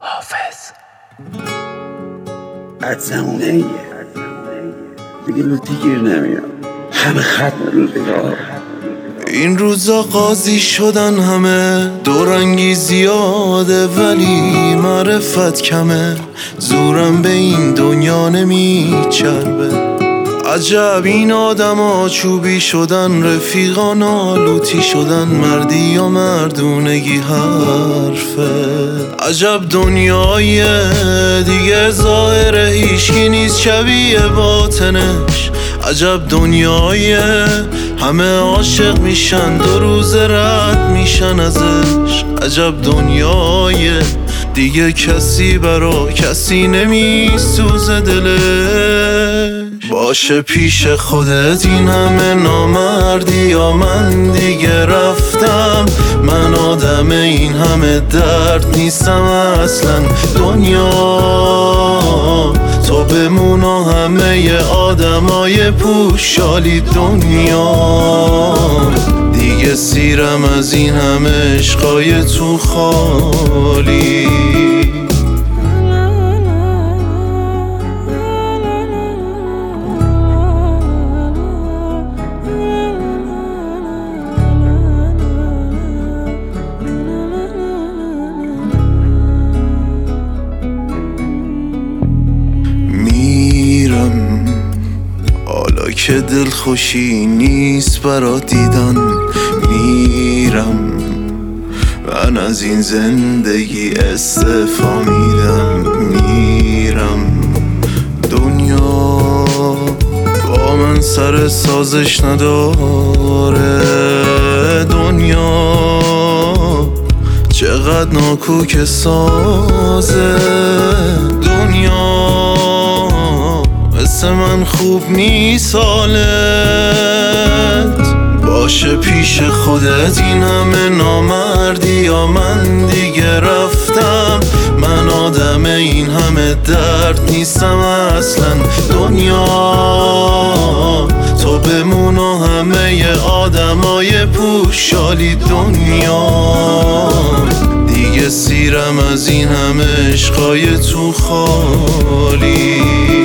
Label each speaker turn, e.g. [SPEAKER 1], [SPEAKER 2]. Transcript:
[SPEAKER 1] حافظ
[SPEAKER 2] قد زمونه دیگه لوتی گیر نمیاد، همه ختم روزگار.
[SPEAKER 3] این روزا قاضی شدن همه، دورنگی زیاده ولی معرفت کمه، زورم به این دنیا نمیچربه. عجب این آدما چوبی شدن، رفیقان آلوتی شدن، مردی یا مردونگی حرفه. عجب دنیای دیگه ظاهره هیچکی نیست شبیه باطنش. عجب دنیای همه عاشق میشن، 2 روز رد میشن ازش. عجب دنیای دیگه کسی برا کسی نمیسوزه دلش. باشه پیش خودت این همه نامردی یا من دیگه رفتم. من آدم این همه درد نیستم اصلا. دنیا تو بمون و همه آدمای پوشالی دنیا. دیگه سیرم از این همه عشقای تو خالی. حالا که دلخوشی نیست برا دیدن، میرم من از این زندگی استعفا میدم. میرم دنیا با من سر سازش نداره. دنیا چقدر ناکوک سازه. دنیا مثل من خوب نیست حالت. باشه پیش خودت این همه نامردی یا من دیگه رفتم. من آدم این همه درد نیستم اصلا. دنیا تو بمون و همه آدمای پوشالی دنیا. دیگه سیرم از این همه عشقای تو خالی.